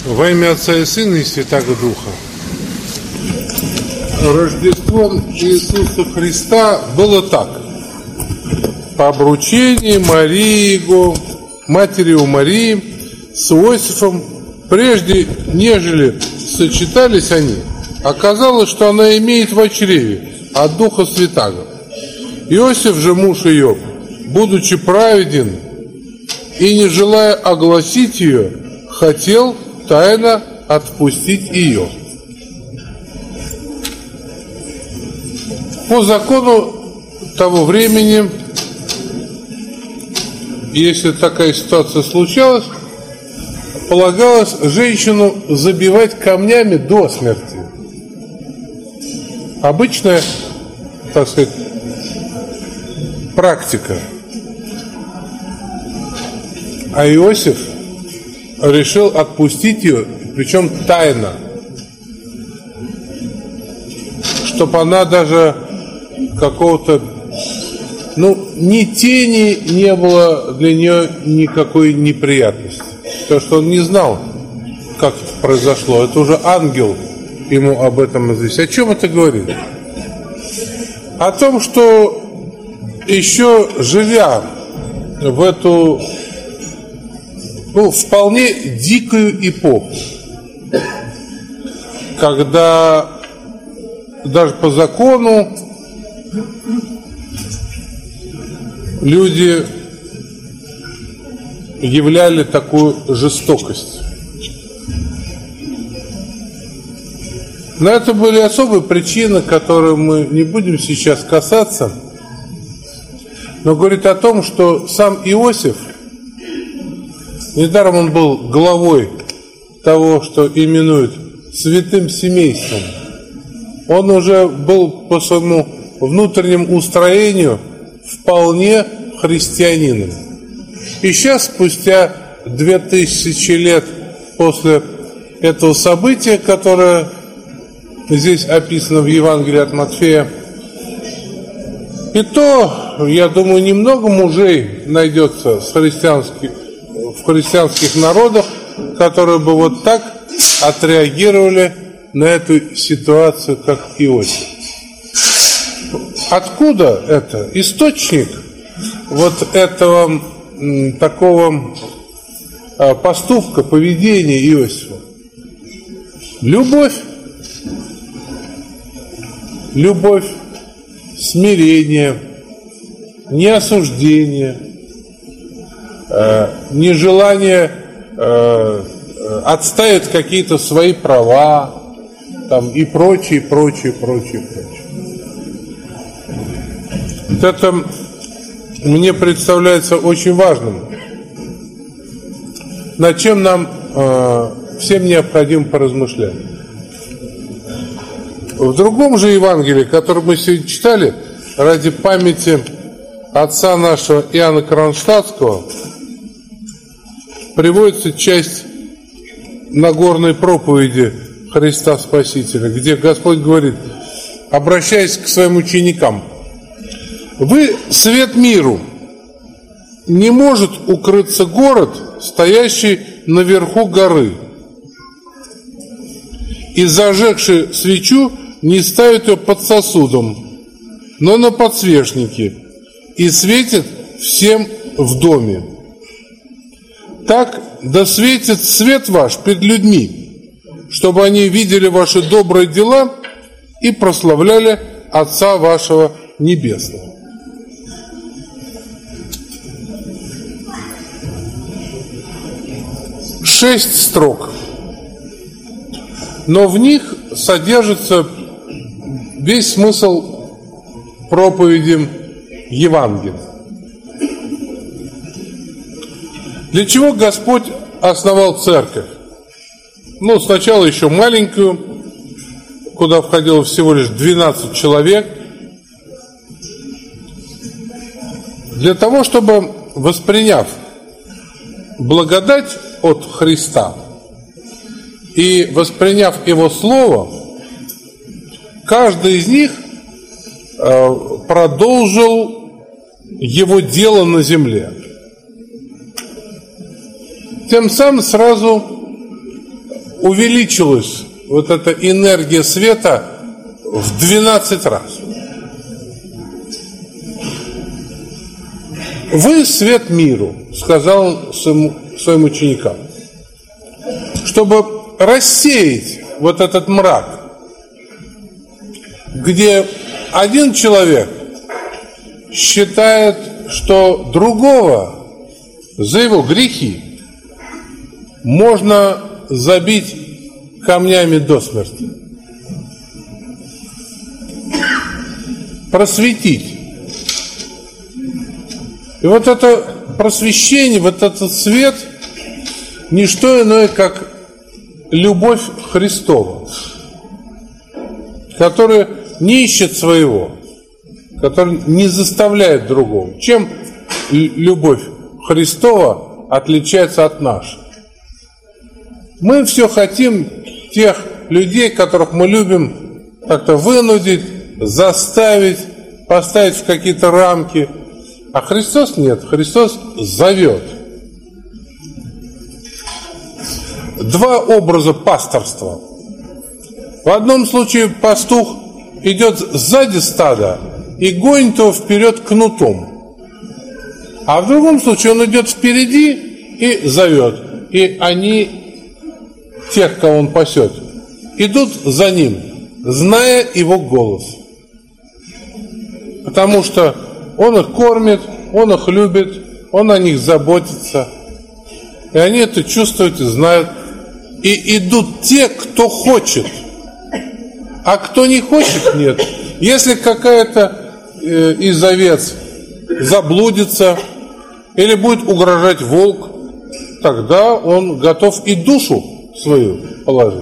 Во имя Отца и Сына и Святаго Духа. Рождеством Иисуса Христа было так. По обручении Марии, матерью Марии, с Иосифом, прежде нежели сочетались они, оказалось, что она имеет в чреве от Духа Святаго. Иосиф же, муж ее, будучи праведен и не желая огласить ее, хотел тайно отпустить ее. По закону того времени, если такая ситуация случалась, полагалось женщину забивать камнями до смерти. Обычная, так сказать, практика. А Иосиф решил отпустить ее, причем тайно, чтобы она даже какого-то, ни тени не было для нее никакой неприятности. Потому что он не знал, как это произошло. Это уже ангел ему об этом известил. О чем это говорит? О том, что еще живя в эту вполне дикую эпоху, когда даже по закону люди являли такую жестокость. Но это были особые причины, которые мы не будем сейчас касаться, но говорит о том, что сам Иосиф, недаром он был главой того, что именуют святым семейством, он уже был по своему внутреннему устроению вполне христианином. И сейчас, спустя 2000 лет после этого события, которое здесь описано в Евангелии от Матфея, и то, я думаю, немного мужей найдется в христианских народах, которые бы вот так отреагировали на эту ситуацию, как Иосиф. Откуда это? Источник вот этого такого поступка, поведения Иосифа. Любовь, смирение, неосуждение, нежелание отстаивать какие-то свои права и прочее. Вот это мне представляется очень важным, над чем нам всем необходимо поразмышлять. В другом же Евангелии, которое мы сегодня читали, ради памяти отца нашего Иоанна Кронштадтского, приводится часть Нагорной проповеди Христа Спасителя, где Господь говорит, обращаясь к своим ученикам: «Вы свет миру, не может укрыться город, стоящий наверху горы, и зажегший свечу не ставит ее под сосудом, но на подсвечнике, и светит всем в доме. Так да светит свет ваш пред людьми, чтобы они видели ваши добрые дела и прославляли Отца вашего Небесного». Шесть строк, но в них содержится весь смысл проповеди Евангелия. Для чего Господь основал церковь? Сначала еще маленькую, куда входило всего лишь 12 человек, для того, чтобы, восприняв благодать от Христа и восприняв Его Слово, каждый из них продолжил Его дело на земле. Тем самым сразу увеличилась вот эта энергия света в 12 раз. Вы свет миру, сказал своим ученикам, чтобы рассеять вот этот мрак, где один человек считает, что другого за его грехи можно забить камнями до смерти. Просветить. И вот это просвещение, вот этот свет, не что иное, как любовь Христова, которая не ищет своего, которая не заставляет другого. Чем любовь Христова отличается от нашей? Мы все хотим тех людей, которых мы любим, как-то вынудить, заставить, поставить в какие-то рамки. А Христос нет, Христос зовет. Два образа пасторства. В одном случае пастух идет сзади стада и гонит его вперед кнутом. А в другом случае он идет впереди и зовет. И они, тех, кого он пасет, идут за ним, зная его голос. Потому что он их кормит, он их любит, он о них заботится. И они это чувствуют и знают. И идут те, кто хочет. А кто не хочет, нет. Если какая-то из овец заблудится или будет угрожать волк, тогда он готов и душу свою положить.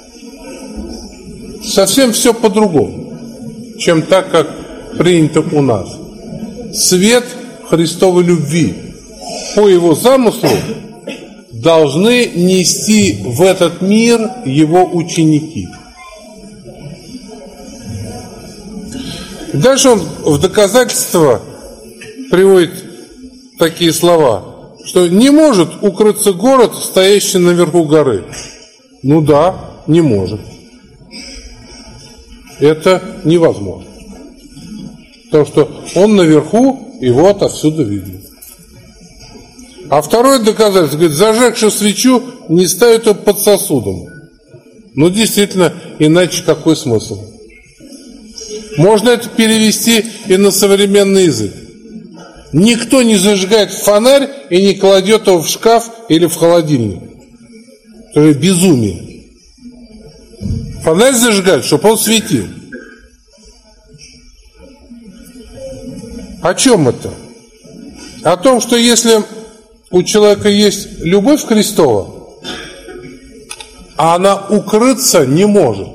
Совсем все по-другому, чем так, как принято у нас. Свет Христовой любви по его замыслу должны нести в этот мир его ученики. Дальше он в доказательство приводит такие слова, что не может укрыться город, стоящий наверху горы. Ну да, не может. Это невозможно. Потому что он наверху, его отовсюду видно. А второе доказательство, говорит, зажегши свечу, не ставит ее под сосудом. Ну, действительно, иначе какой смысл? Можно это перевести и на современный язык. Никто не зажигает фонарь и не кладет его в шкаф или в холодильник. Это безумие. Фонарь зажигают, чтобы он светил. О чем это? О том, что если у человека есть любовь Христова, а она укрыться не может.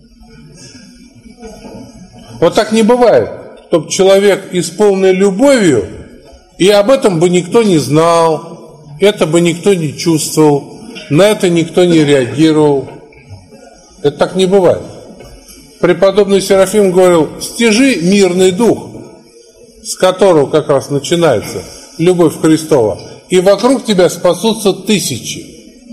Вот так не бывает, чтобы человек исполнен любовью, и об этом бы никто не знал, это бы никто не чувствовал, на это никто не реагировал. Это так не бывает. Преподобный Серафим говорил, стяжи мирный дух, с которого как раз начинается любовь Христова, и вокруг тебя спасутся тысячи.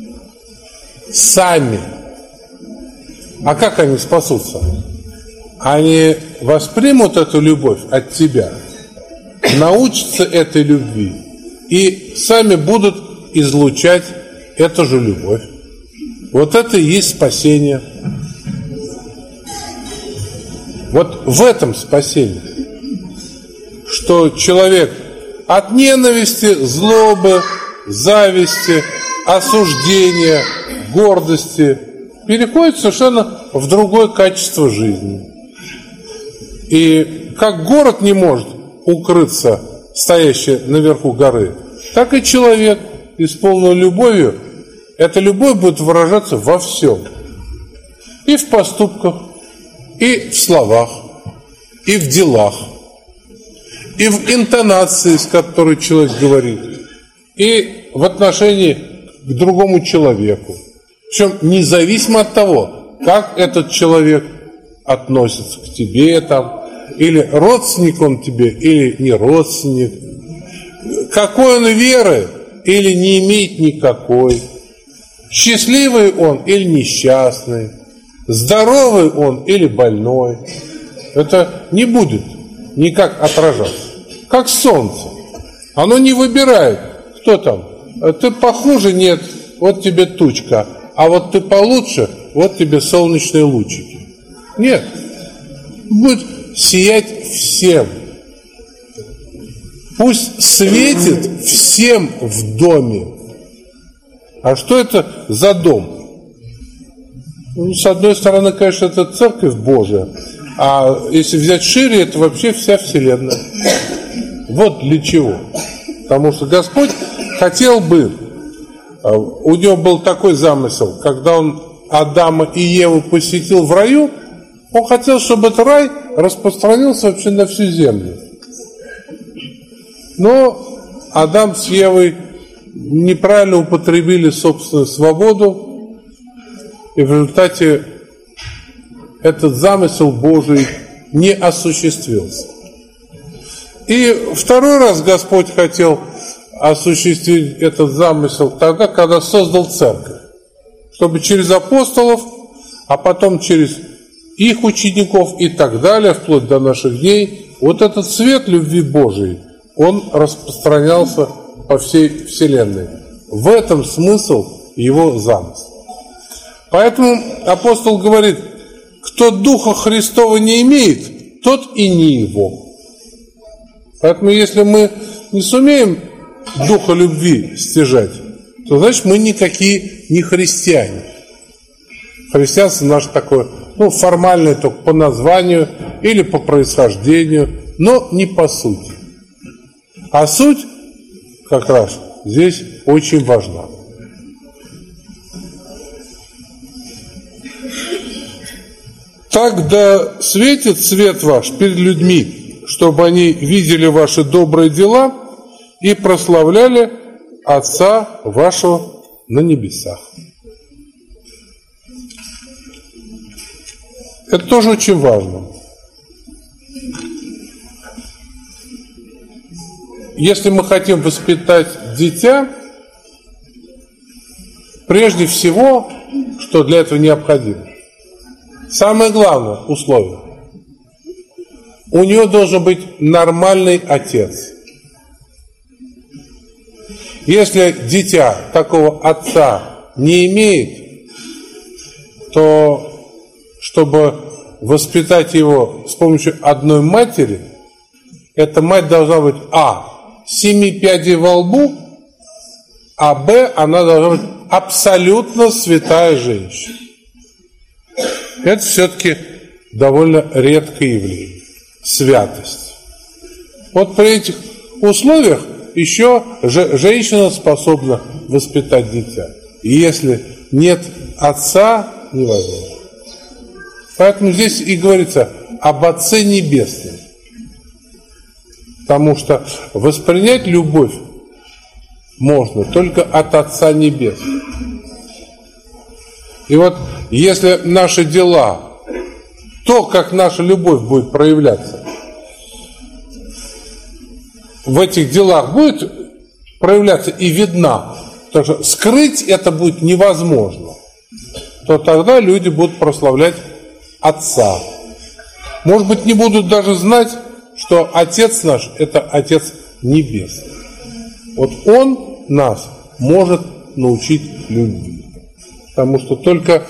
Сами. А как они спасутся? Они воспримут эту любовь от тебя, научатся этой любви и сами будут излучать эту же любовь. Вот это и есть спасение. Вот в этом спасение, что человек от ненависти, злобы, зависти, осуждения, гордости переходит совершенно в другое качество жизни. И как город не может укрыться, стоящий наверху горы, так и человек, исполненный любовью, эта любовь будет выражаться во всем. И в поступках, и в словах, и в делах, и в интонации, с которой человек говорит, и в отношении к другому человеку. Причем независимо от того, как этот человек относится к тебе, там, или родственник он тебе, или не родственник, какой он веры, или не имеет никакой. Счастливый он или несчастный, здоровый он или больной. Это не будет никак отражаться. Как солнце. Оно не выбирает, кто там. Ты похуже, нет, вот тебе тучка. А вот ты получше, вот тебе солнечные лучики. Нет. Будет сиять всем. Пусть светит всем в доме. А что это за дом? Ну, с одной стороны, конечно, это церковь Божия. А если взять шире, это вообще вся вселенная. Вот для чего. Потому что Господь хотел бы, у него был такой замысел, когда он Адама и Еву посетил в раю, он хотел, чтобы этот рай распространился вообще на всю землю. Но Адам с Евой неправильно употребили собственную свободу, и в результате этот замысел Божий не осуществился. И второй раз Господь хотел осуществить этот замысел тогда, когда создал церковь, чтобы через апостолов, а потом через их учеников и так далее, вплоть до наших дней, вот этот свет любви Божией, он распространялся по всей вселенной. В этом смысл его замысла. Поэтому апостол говорит: кто Духа Христова не имеет, тот и не его. Поэтому если мы не сумеем Духа любви стяжать, то значит мы никакие не христиане. Христианство наше такое, формальное только по названию или по происхождению, но не по сути. А суть как раз здесь очень важна. Так да светит свет ваш перед людьми, чтобы они видели ваши добрые дела и прославляли Отца вашего на небесах. Это тоже очень важно. Если мы хотим воспитать дитя, прежде всего, что для этого необходимо? Самое главное условие. У нее должен быть нормальный отец. Если дитя такого отца не имеет, то чтобы воспитать его с помощью одной матери, эта мать должна быть семи пядей во лбу, а она должна быть абсолютно святая женщина. Это все-таки довольно редкое явление. Святость. Вот при этих условиях еще женщина способна воспитать дитя. И если нет отца, невозможно. Поэтому здесь и говорится об Отце Небесном. Потому что воспринять любовь можно только от Отца Небесного. И вот если наши дела, то, как наша любовь будет проявляться, в этих делах будет проявляться и видна, потому что скрыть это будет невозможно, то тогда люди будут прославлять Отца. Может быть, не будут даже знать, что Отец наш – это Отец Небесный. Вот Он нас может научить любви. Потому что только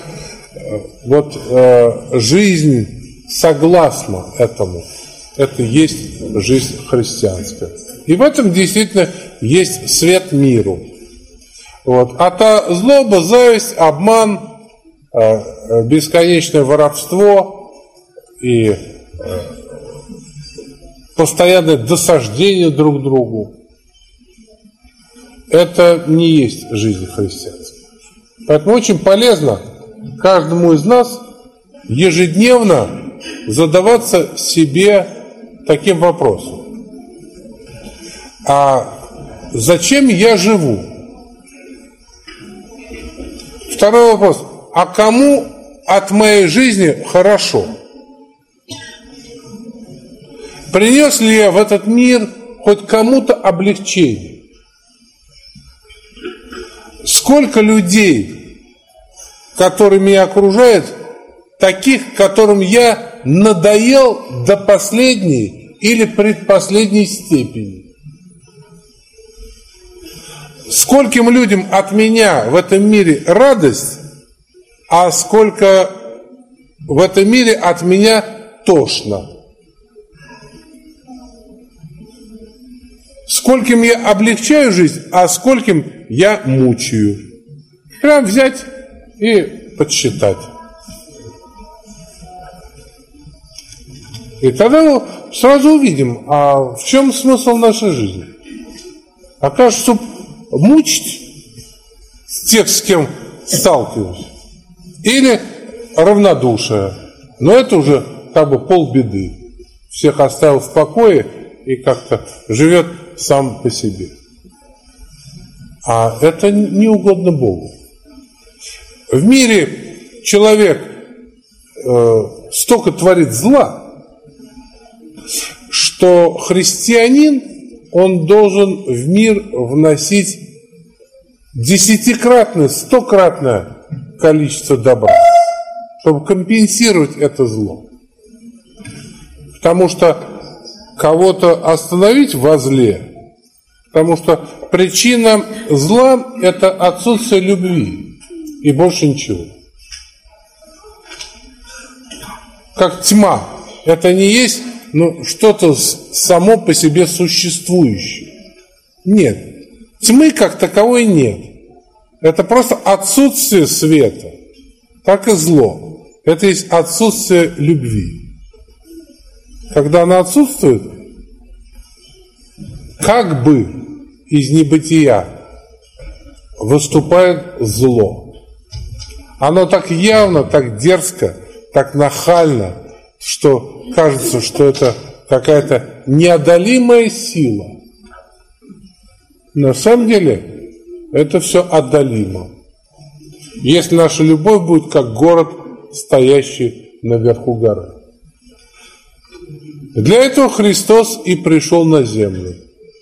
жизнь согласно этому, это есть жизнь христианская. И в этом действительно есть свет миру. А та злоба, зависть, обман, бесконечное воровство и постоянное досаждение друг другу, это не есть жизнь христианская. Поэтому очень полезно каждому из нас ежедневно задаваться себе таким вопросом: а зачем я живу? Второй вопрос: а кому от моей жизни хорошо? Принес ли я в этот мир хоть кому-то облегчение? Сколько людей который меня окружает, таких, которым я надоел до последней или предпоследней степени. Скольким людям от меня в этом мире радость, а сколько в этом мире от меня тошно. Скольким я облегчаю жизнь, а скольким я мучаю. Прям взять и подсчитать. И тогда мы сразу увидим, а в чем смысл нашей жизни. Окажется, мучить тех, с кем сталкиваюсь, или равнодушие. Но это уже как бы полбеды. Всех оставил в покое и как-то живет сам по себе. А это не угодно Богу. В мире человек столько творит зла, что христианин, он должен в мир вносить десятикратное, стократное количество добра, чтобы компенсировать это зло. Потому что кого-то остановить во зле, потому что причина зла – это отсутствие любви и больше ничего. Как тьма, это не есть что-то само по себе существующее. Нет, тьмы как таковой нет. Это просто отсутствие света. Так и зло. Это есть отсутствие любви. Когда она отсутствует, как бы из небытия выступает зло. Оно так явно, так дерзко, так нахально, что кажется, что это какая-то неодолимая сила. На самом деле это все одолимо. Если наша любовь будет как город, стоящий наверху горы. Для этого Христос и пришел на землю.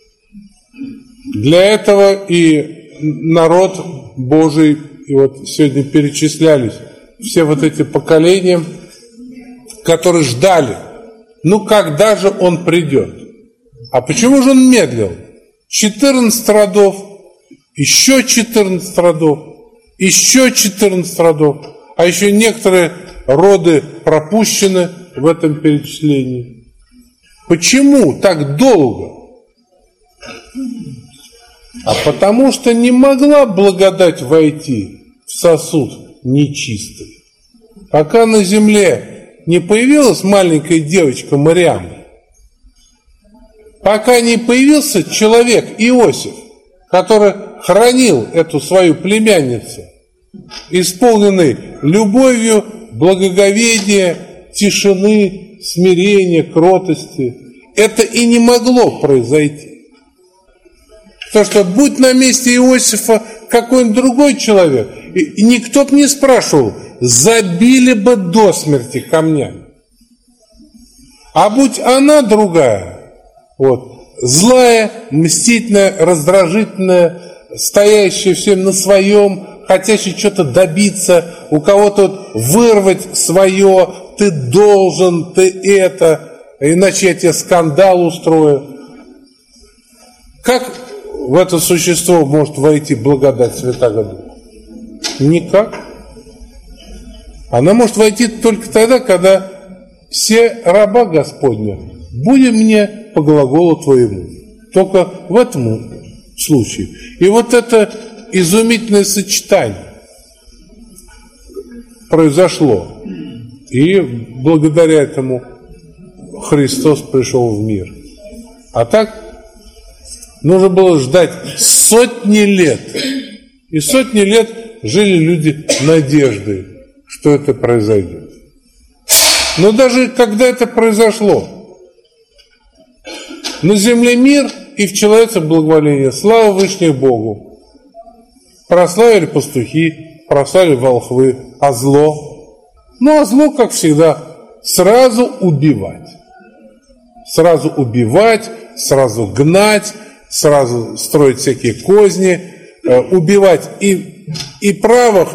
Для этого и народ Божий, и вот сегодня перечислялись все вот эти поколения, которые ждали, когда же он придет? А почему же он медлил? 14 родов, еще 14 родов, еще 14 родов, а еще некоторые роды пропущены в этом перечислении. Почему так долго? А потому что не могла благодать войти в сосуд нечистый. Пока на земле не появилась маленькая девочка Мариам, пока не появился человек Иосиф, который хранил эту свою племянницу, исполненный любовью, благоговения, тишины, смирения, кротости, это и не могло произойти. Потому что будь на месте Иосифа какой-нибудь другой человек, и никто бы не спрашивал, забили бы до смерти камнями. А будь она другая, злая, мстительная, раздражительная, стоящая всем на своем, хотящая что-то добиться, у кого-то вырвать свое, ты должен, ты это, иначе я тебе скандал устрою. Как в это существо может войти благодать Святаго Духа? Никак. Она может войти только тогда, когда все раба Господня будем мне по глаголу твоему. Только в этом случае. И вот это изумительное сочетание произошло. И благодаря этому Христос пришел в мир. А так нужно было ждать сотни лет. И сотни лет жили люди надеждой, что это произойдет. Но даже когда это произошло, на земле мир и в человеце благоволение, слава Вышнему Богу. Прославили пастухи, прославили волхвы, а зло? А зло, как всегда, сразу убивать. Сразу убивать, сразу гнать, сразу строить всякие козни, убивать и правых,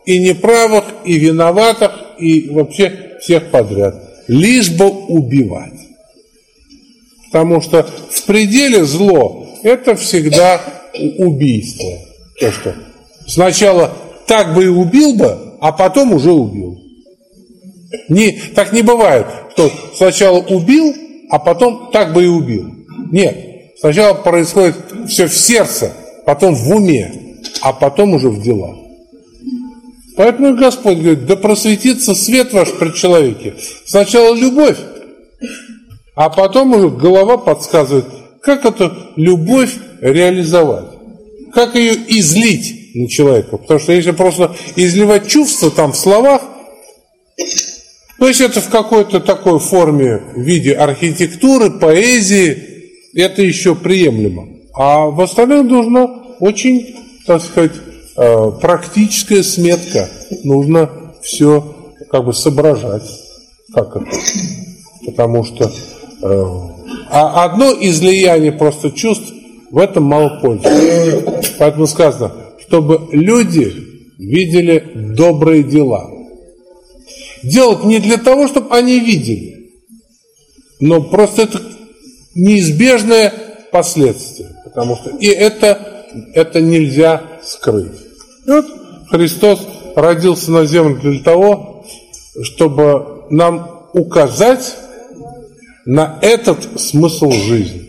и неправых, и виноватых, и вообще всех подряд. Лишь бы убивать. Потому что в пределе зло – это всегда убийство. То, что сначала так бы и убил бы, а потом уже убил. Так не бывает, что сначала убил, а потом так бы и убил. Нет, сначала происходит все в сердце, потом в уме, а потом уже в делах. Поэтому Господь говорит, да просветится свет ваш пред человеке. Сначала любовь, а потом уже голова подсказывает, как эту любовь реализовать, как ее излить на человека. Потому что если просто изливать чувства там в словах, то есть это в какой-то такой форме, в виде архитектуры, поэзии, это еще приемлемо. А в остальном нужно очень, так сказать, практическая сметка. Нужно все как бы соображать. Как это? Потому что одно излияние просто чувств, в этом мало пользы. Поэтому сказано, чтобы люди видели добрые дела. Делать не для того, чтобы они видели, но просто это неизбежное последствие. Потому что и это нельзя скрыть. И вот Христос родился на землю для того, чтобы нам указать на этот смысл жизни.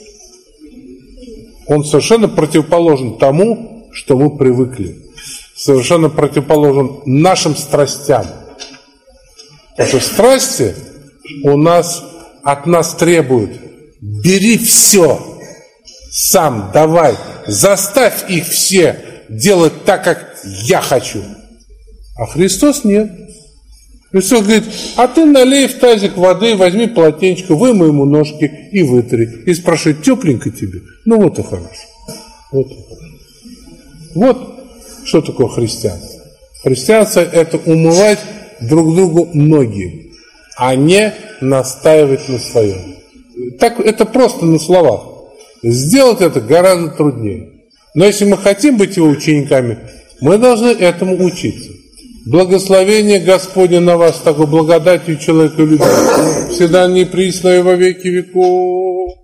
Он совершенно противоположен тому, что мы привыкли. Совершенно противоположен нашим страстям. Потому что страсти от нас требуют: бери все, сам давай, заставь их все делать так, как я хочу. А Христос нет. Христос говорит, а ты налей в тазик воды, возьми полотенечко, вымой ему ножки и вытри. И спрашивай, тепленько тебе? Ну вот и хорошо. Вот что такое христианство. Христианство – это умывать друг другу ноги, а не настаивать на своем. Так, это просто на словах. Сделать это гораздо труднее. Но если мы хотим быть его учениками, мы должны этому учиться. Благословение Господне на вас, такой благодатью человека любви, всегда неприсно и во веки веков.